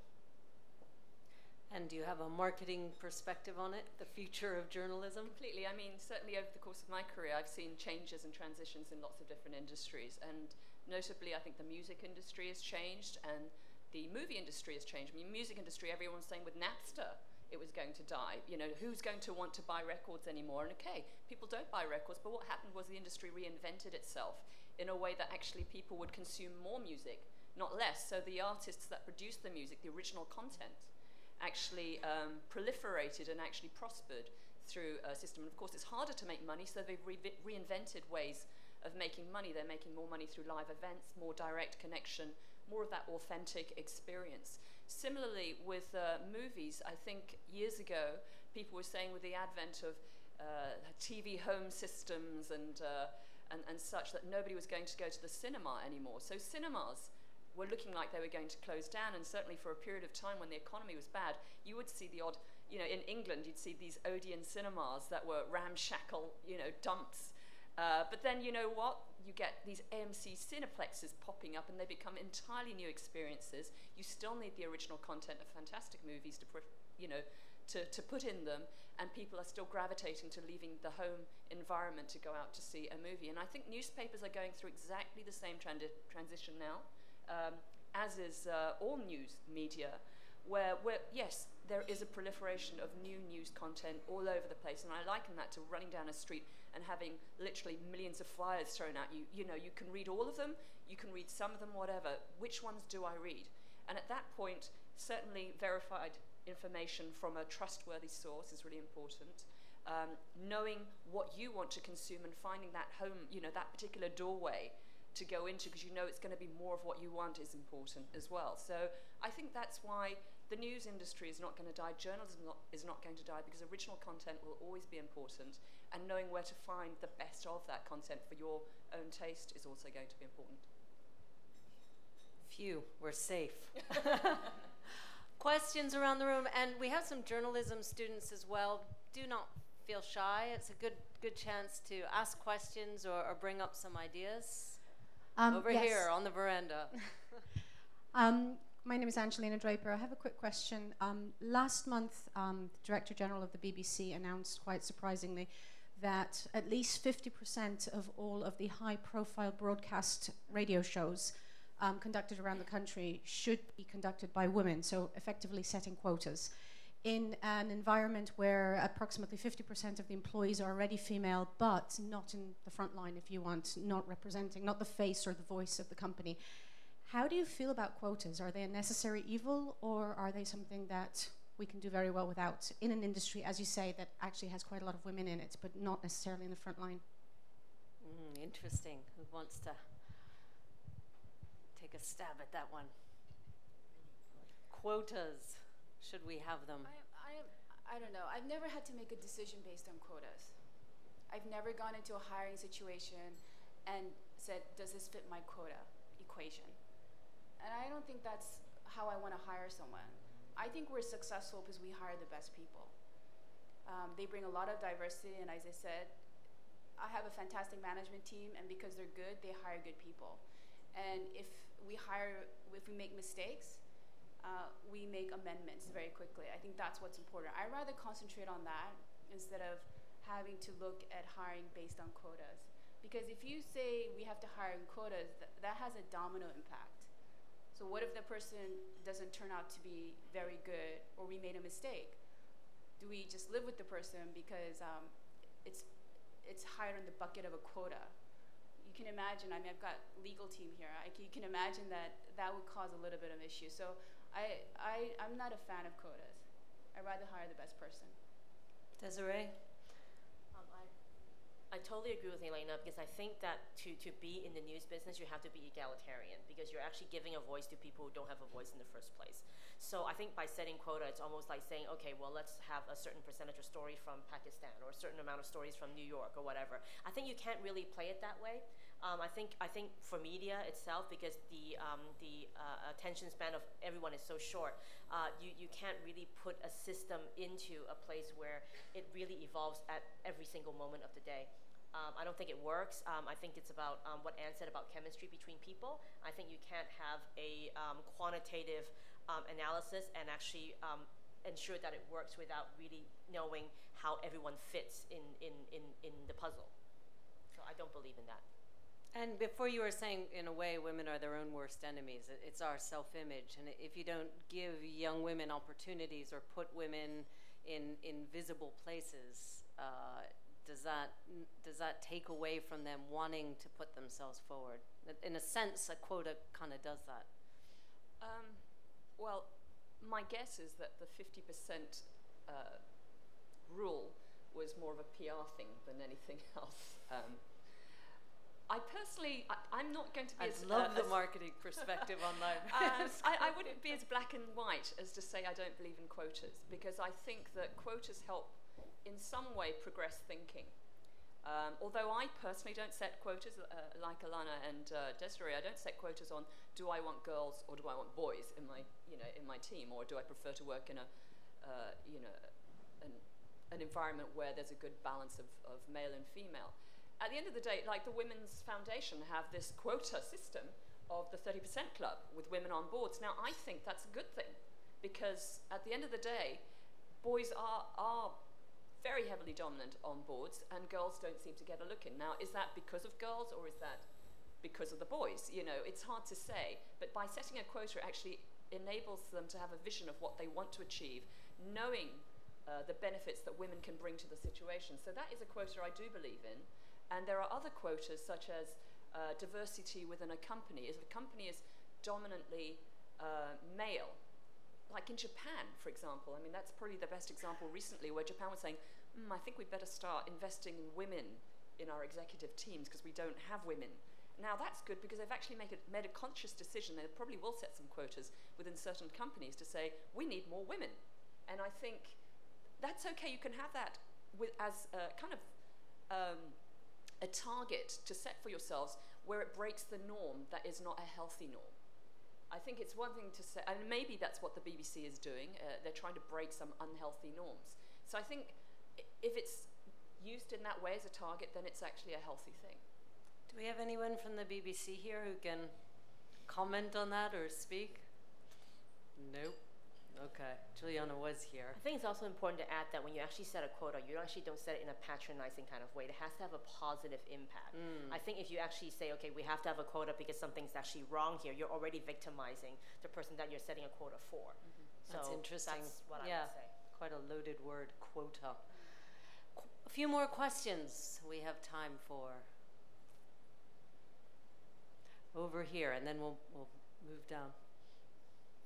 And do you have a marketing perspective on it, the future of journalism? Completely. I mean, certainly over the course of my career, I've seen changes and transitions in lots of different industries. And notably, I think the music industry has changed and the movie industry has changed. I mean, music industry, everyone's saying with Napster, it was going to die. You know, who's going to want to buy records anymore? And okay, people don't buy records, but what happened was the industry reinvented itself in a way that actually people would consume more music, not less. So the artists that produced the music, the original content, actually um, proliferated and actually prospered through a system. And of course, it's harder to make money, so they've re reinvented ways of making money. They're making more money through live events, more direct connection, more of that authentic experience. Similarly, with uh, movies, I think years ago, people were saying with the advent of uh, T V home systems and, uh, and, and such that nobody was going to go to the cinema anymore. So cinemas were looking like they were going to close down, and certainly for a period of time when the economy was bad, you would see the odd, you know, in England, you'd see these Odeon cinemas that were ramshackle, you know, dumps. Uh, but then, you know what? You get these A M C cineplexes popping up and they become entirely new experiences. You still need the original content of fantastic movies to, you know, to, to put in them, and people are still gravitating to leaving the home environment to go out to see a movie. And I think newspapers are going through exactly the same trans transition now, um, as is uh, all news media, where, where, yes, there is a proliferation of new news content all over the place, and I liken that to running down a street and having literally millions of flyers thrown at you. You know, you can read all of them, you can read some of them, whatever. Which ones do I read? And at that point, certainly verified information from a trustworthy source is really important. Um, knowing what you want to consume and finding that home, you know, that particular doorway to go into, because you know it's going to be more of what you want, is important as well. So I think that's why the news industry is not going to die, journalism not, is not going to die, because original content will always be important, and knowing where to find the best of that content for your own taste is also going to be important. Phew, we're safe. Questions around the room, and we have some journalism students as well. Do not feel shy. It's a good good chance to ask questions or, or bring up some ideas. Um, Over yes. here on the veranda. Um, my name is Angelina Draper. I have a quick question. Um, last month, um, the Director General of the B B C announced, quite surprisingly, that at least fifty percent of all of the high-profile broadcast radio shows um, conducted around the country should be conducted by women, so effectively setting quotas. In an environment where approximately fifty percent of the employees are already female, but not in the front line, if you want, not representing, not the face or the voice of the company. How do you feel about quotas? Are they a necessary evil, or are they something that we can do very well without in an industry, as you say, that actually has quite a lot of women in it, but not necessarily in the front line? Mm, interesting. Who wants to take a stab at that one? Quotas, should we have them? I, I, I don't know. I've never had to make a decision based on quotas. I've never gone into a hiring situation and said, does this fit my quota equation? And I don't think that's how I want to hire someone. I think we're successful because we hire the best people. Um, they bring a lot of diversity, and as I said, I have a fantastic management team, and because they're good, they hire good people. And if we hire, if we make mistakes, uh, we make amendments very quickly. I think that's what's important. I'd rather concentrate on that instead of having to look at hiring based on quotas. Because if you say we have to hire in quotas, th that has a domino impact. So what if the person doesn't turn out to be very good, or we made a mistake? Do we just live with the person because um, it's it's hired in the bucket of a quota? You can imagine, I mean, I've got legal team here. I, you can imagine that that would cause a little bit of issue. So I, I, I'm not a fan of quotas. I'd rather hire the best person. Desiree? Um, I, I totally agree with Elena, because I think that to, to be in the news business, you have to be egalitarian, because you're actually giving a voice to people who don't have a voice in the first place. So I think by setting quota, it's almost like saying, okay, well, let's have a certain percentage of stories from Pakistan, or a certain amount of stories from New York, or whatever. I think you can't really play it that way. Um, I think I think for media itself, because the um, the uh, attention span of everyone is so short, uh, you you can't really put a system into a place where it really evolves at every single moment of the day. Um, I don't think it works. Um, I think it's about um, what Anne said about chemistry between people. I think you can't have a um, quantitative um, analysis and actually um, ensure that it works without really knowing how everyone fits in, in, in, in the puzzle. So I don't believe in that. And before, you were saying, in a way, women are their own worst enemies. It's our self-image. And if you don't give young women opportunities or put women in, in visible places, uh, does that, does that take away from them wanting to put themselves forward? In a sense, a quota kind of does that. Um, well, my guess is that the fifty percent uh, rule was more of a P R thing than anything else. Um, I personally, I, I'm not going to be I as... love uh, the as marketing perspective on that. um, I, I wouldn't be as black and white as to say I don't believe in quotas, because I think that quotas help in some way progress thinking. Um, although I personally don't set quotas, uh, like Alana and uh, Desiree, I don't set quotas on do I want girls or do I want boys in my, you know, in my team, or do I prefer to work in a, uh, you know, an, an environment where there's a good balance of, of male and female. At the end of the day, like the Women's Foundation have this quota system of the thirty percent club with women on boards. Now, I think that's a good thing, because at the end of the day, boys are, are very heavily dominant on boards, and girls don't seem to get a look in. Now, is that because of girls, or is that because of the boys? You know, it's hard to say, but by setting a quota, it actually enables them to have a vision of what they want to achieve, knowing uh, the benefits that women can bring to the situation. So that is a quota I do believe in. And there are other quotas, such as uh, diversity within a company. If a company is dominantly uh, male, like in Japan, for example, I mean, that's probably the best example recently, where Japan was saying, mm, I think we'd better start investing in women in our executive teams because we don't have women. Now, that's good because they've actually made a, made a conscious decision. They probably will set some quotas within certain companies to say, we need more women. And I think that's okay. You can have that with, as a kind of um, a target to set for yourselves where it breaks the norm that is not a healthy norm. I think it's one thing to say, and maybe that's what the B B C is doing. Uh, they're trying to break some unhealthy norms. So I think if it's used in that way as a target, then it's actually a healthy thing. Do we have anyone from the B B C here who can comment on that or speak? Nope. Okay. Juliana was here. I think it's also important to add that when you actually set a quota, you actually don't set it in a patronizing kind of way. It has to have a positive impact. Mm. I think if you actually say, okay, we have to have a quota because something's actually wrong here, you're already victimizing the person that you're setting a quota for. Mm-hmm. So that's interesting. That's what yeah, I would say. Quite a loaded word, quota. Qu- a few more questions we have time for. Over here, and then we'll, we'll move down.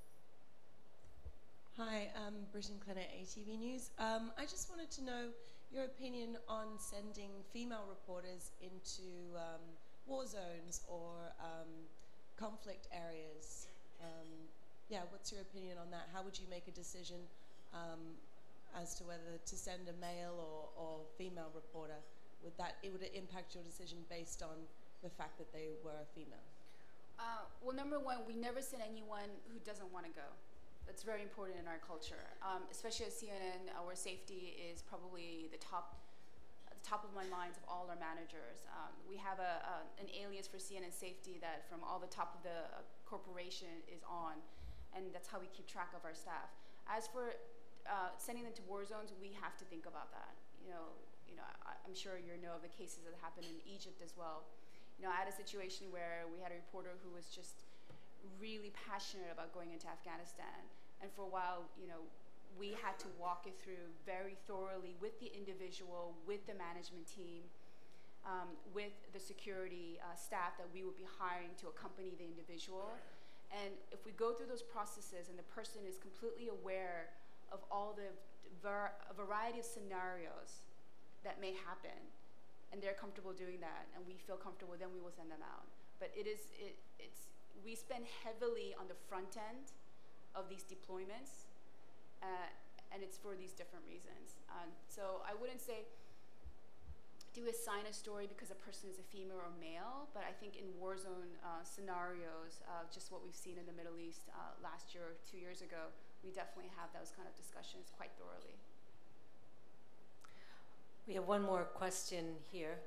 Hi, I'm Britton Clenner, A T V News. Um, I just wanted to know your opinion on sending female reporters into um, war zones or um, conflict areas. Um, yeah, what's your opinion on that? How would you make a decision um, as to whether to send a male or, or female reporter? Would that it would it impact your decision based on the fact that they were a female? Uh, well, number one, we never send anyone who doesn't want to go. That's very important in our culture, um, especially at C N N. Our safety is probably the top, the top of my minds of all our managers. Um, we have a, a an alias for C N N safety that from all the top of the uh, corporation is on, and that's how we keep track of our staff. As for uh, sending them to war zones, we have to think about that. You know, you know, I, I'm sure you know of the cases that happened in Egypt as well. You know, I had a situation where we had a reporter who was just really passionate about going into Afghanistan. And for a while, you know, we had to walk it through very thoroughly with the individual, with the management team, um, with the security uh, staff that we would be hiring to accompany the individual. And if we go through those processes and the person is completely aware of all the var- variety of scenarios that may happen, and they're comfortable doing that, and we feel comfortable, then we will send them out. But it is, it, it's, we spend heavily on the front end of these deployments, uh, and it's for these different reasons. Um, so I wouldn't say, do assign a story because a person is a female or male, but I think in war zone uh, scenarios, uh, just what we've seen in the Middle East uh, last year or two years ago, we definitely have those kind of discussions quite thoroughly. We have one more question here.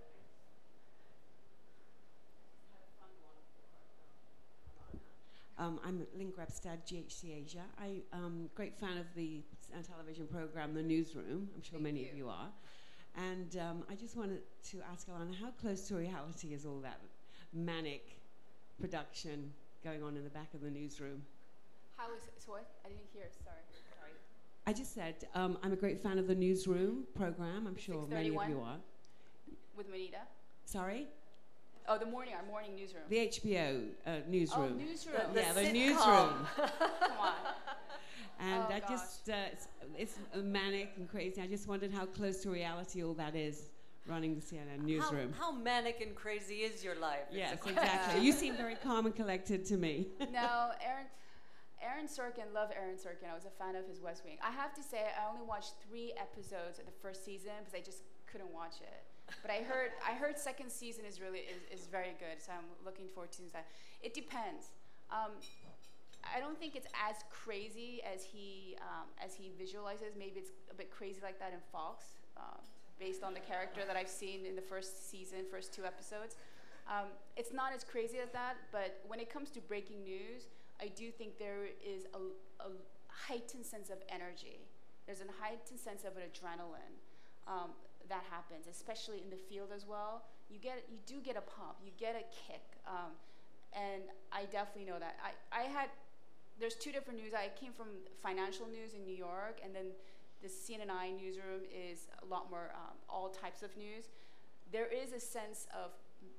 Um, I'm Lynn Grabstad, G H C Asia. I'm a um, great fan of the uh, television program, The Newsroom. I'm sure Thank many you. of you are. And um, I just wanted to ask Alana, how close to reality is all that manic production going on in the back of the newsroom? How is it? So what? I didn't hear, sorry. Sorry. I just said um, I'm a great fan of the Newsroom program. I'm sure many of you are. With Manita? Sorry? Oh, the morning, our morning newsroom. The H B O uh, Newsroom. Oh, newsroom. The yeah, the sitcom. Newsroom. Come on. And Oh, I gosh. just, uh, it's, it's manic and crazy. I just wondered how close to reality all that is, running the C N N Newsroom. How, how manic and crazy is your life? is Yes, the exactly. You seem very calm and collected to me. No, Aaron, Aaron Sorkin, love Aaron Sorkin. I was a fan of his West Wing. I have to say, I only watched three episodes of the first season because I just couldn't watch it. But I heard, I heard second season is really is, is very good, so I'm looking forward to that. It depends. Um, I don't think it's as crazy as he um, as he visualizes. Maybe it's a bit crazy like that in Fox, uh, based on the character that I've seen in the first season, first two episodes. Um, it's not as crazy as that, but when it comes to breaking news, I do think there is a, a heightened sense of energy. There's a heightened sense of an adrenaline um, that happens, especially in the field as well. You get, you do get a pump, you get a kick, um, and I definitely know that. I, I had, there's two different news. I came from financial news in New York, and then the C N N I newsroom is a lot more um, all types of news. There is a sense of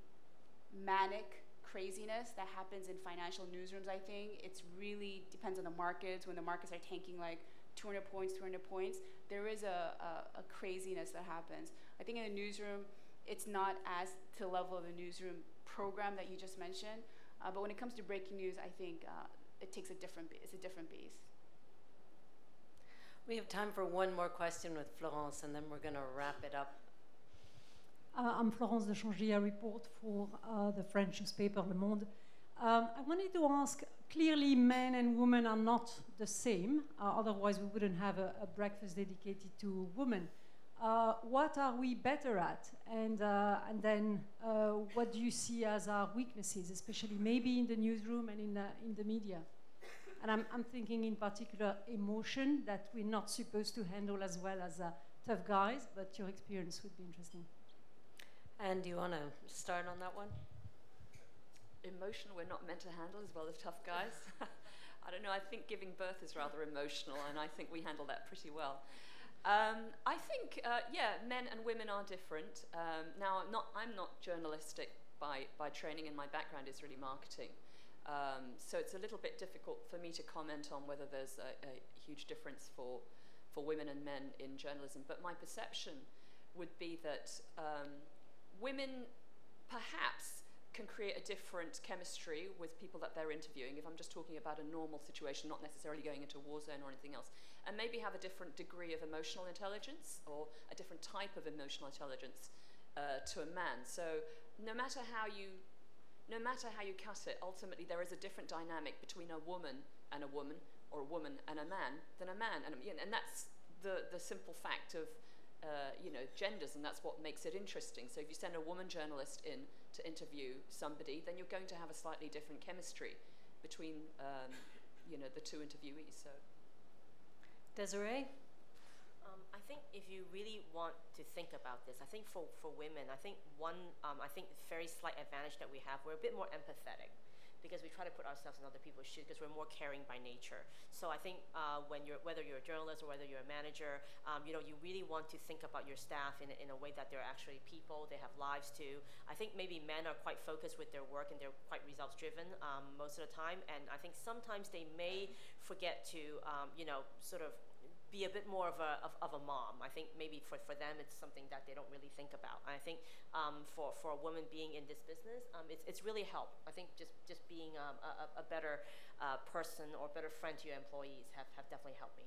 manic craziness that happens in financial newsrooms. I think it's really depends on the markets. When the markets are tanking like two hundred points, two hundred points, there is a, a, a craziness that happens. I think in the newsroom, it's not as to the level of the newsroom program that you just mentioned. Uh, but when it comes to breaking news, I think uh, it takes a different. It's a different beast. We have time for one more question with Florence, and then we're going to wrap it up. Uh, I'm Florence de Changy, I report for uh, the French newspaper Le Monde. Um, I wanted to ask, clearly men and women are not the same, uh, otherwise we wouldn't have a, a breakfast dedicated to women. Uh, what are we better at? And, uh, and then uh, what do you see as our weaknesses, especially maybe in the newsroom and in the, in the media? And I'm, I'm thinking in particular emotion that we're not supposed to handle as well as uh, tough guys, but your experience would be interesting. And do you want to start on that one? Emotion we're not meant to handle as well as tough guys. I don't know, I think giving birth is rather emotional, and I think we handle that pretty well. Um, I think, uh, yeah, men and women are different. Um, now, I'm not, I'm not journalistic by, by training, and my background is really marketing. Um, so it's a little bit difficult for me to comment on whether there's a, a huge difference for, for women and men in journalism. But my perception would be that um, women perhaps can create a different chemistry with people that they're interviewing, if I'm just talking about a normal situation, not necessarily going into a war zone or anything else, and maybe have a different degree of emotional intelligence or a different type of emotional intelligence uh, to a man. So no matter how you, no matter how you cut it, ultimately there is a different dynamic between a woman and a woman, or a woman and a man, than a man and a, you know, and that's the the simple fact of Uh, you know, genders, and that's what makes it interesting. So if you send a woman journalist in to interview somebody, then you're going to have a slightly different chemistry between, um, you know, the two interviewees. So, Desiree? Um, I think if you really want to think about this, I think for, for women, I think one, um, I think very slight advantage that we have, we're a bit more empathetic, because we try to put ourselves in other people's shoes because we're more caring by nature. So I think uh, when you're, whether you're a journalist or whether you're a manager, um, you know, you really want to think about your staff in, in a way that they're actually people, they have lives too. I think maybe men are quite focused with their work and they're quite results driven um, most of the time. And I think sometimes they may forget to, um, you know, sort of be a bit more of a, of, of a mom. I think maybe for, for them it's something that they don't really think about. And I think um, for, for a woman being in this business, um, it's, it's really helped. I think just, just being um, a, a better uh, person or better friend to your employees have, have definitely helped me.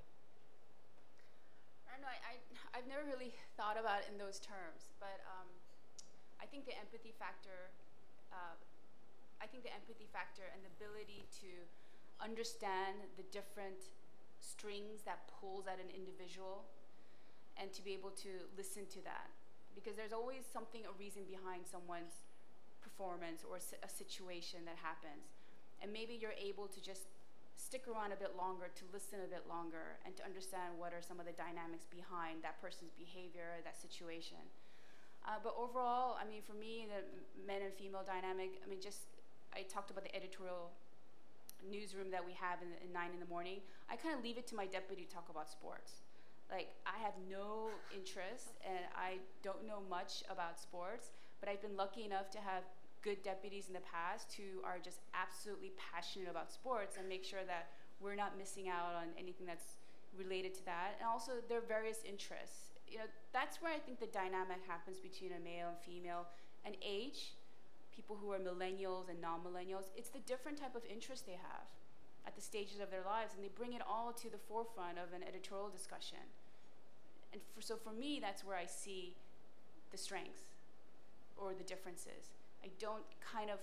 I don't know, I, I, I've never really thought about it in those terms, but um, I think the empathy factor, uh, I think the empathy factor and the ability to understand the different strings that pulls at an individual and to be able to listen to that, because there's always something, a reason behind someone's performance or a situation that happens, and maybe you're able to just stick around a bit longer, to listen a bit longer, and to understand what are some of the dynamics behind that person's behavior, that situation. Uh, but overall, I mean, for me, the men and female dynamic, I mean, just, I talked about the editorial newsroom that we have in, in nine in the morning. I kind of leave it to my deputy to talk about sports. Like, I have no interest and I don't know much about sports, but I've been lucky enough to have good deputies in the past who are just absolutely passionate about sports and make sure that we're not missing out on anything that's related to that. And also their various interests. You know, that's where I think the dynamic happens between a male and female. And age, people who are millennials and non-millennials, it's the different type of interest they have at the stages of their lives, and they bring it all to the forefront of an editorial discussion. And for, so for me, that's where I see the strengths or the differences. I don't kind of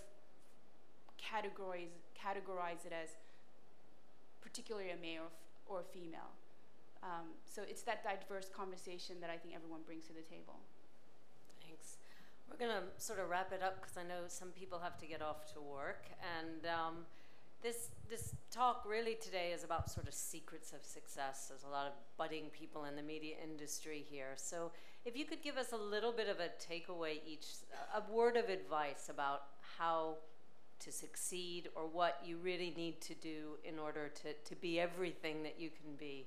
categorize, categorize it as particularly a male or, f- or a female. Um, so it's that diverse conversation that I think everyone brings to the table. Thanks. We're going to sort of wrap it up because I know some people have to get off to work. And um, this this talk really today is about sort of secrets of success. There's a lot of budding people in the media industry here. So if you could give us a little bit of a takeaway each, a word of advice about how to succeed or what you really need to do in order to, to be everything that you can be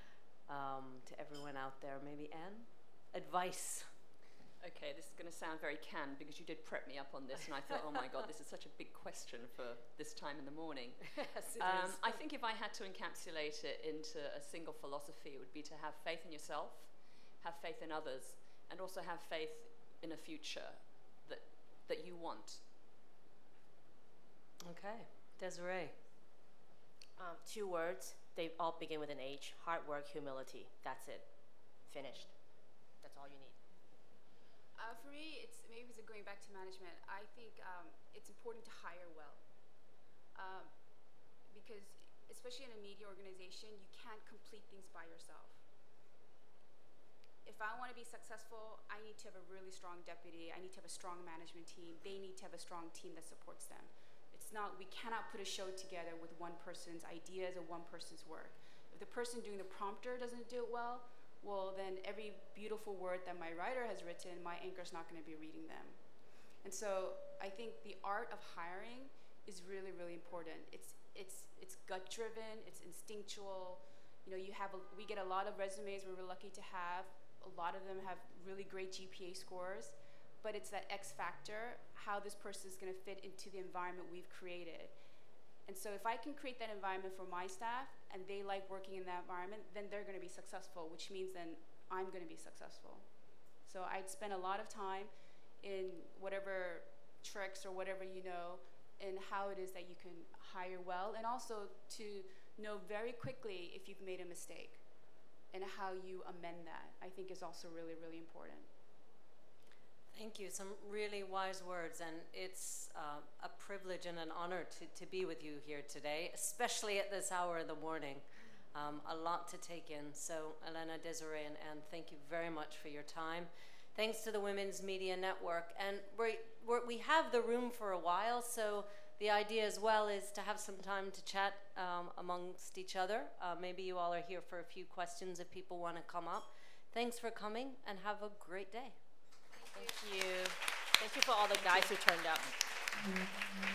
um, to everyone out there. Maybe Anne? Advice. Okay, this is going to sound very canned because you did prep me up on this, and I thought, oh my God, this is such a big question for this time in the morning. Yes, it um, is. I think if I had to encapsulate it into a single philosophy, it would be to have faith in yourself, have faith in others, and also have faith in a future that that you want. Okay, Desiree. Um, two words, they all begin with an H: hard work, humility. That's it. Finished. That's all you need. Uh, for me, it's maybe it's going back to management. I think um, it's important to hire well, um, because especially in a media organization, you can't complete things by yourself. If I want to be successful, I need to have a really strong deputy. I need to have a strong management team. They need to have a strong team that supports them. It's not, we cannot put a show together with one person's ideas or one person's work. If the person doing the prompter doesn't do it well, well, then every beautiful word that my writer has written, my anchor's not going to be reading them. And so I think the art of hiring is really, really important. It's it's it's gut-driven, it's instinctual. You know, you have a, we get a lot of resumes we're lucky to have. A lot of them have really great G P A scores, but it's that X factor, how this person is going to fit into the environment we've created. And so if I can create that environment for my staff and they like working in that environment, then they're going to be successful, which means then I'm going to be successful. So I'd spend a lot of time in whatever tricks or whatever you know, and how it is that you can hire well, and also to know very quickly if you've made a mistake and how you amend that, I think is also really, really important. Thank you. Some really wise words, and it's uh, a privilege and an honor to, to be with you here today, especially at this hour of the morning. Um, a lot to take in. So, Elena, Desiree, and Anne, thank you very much for your time. Thanks to the Women's Media Network. And we're, we're, we have the room for a while, so the idea as well is to have some time to chat um, amongst each other. Uh, maybe you all are here for a few questions if people want to come up. Thanks for coming, and have a great day. Thank you. Thank you for all the guys who turned up.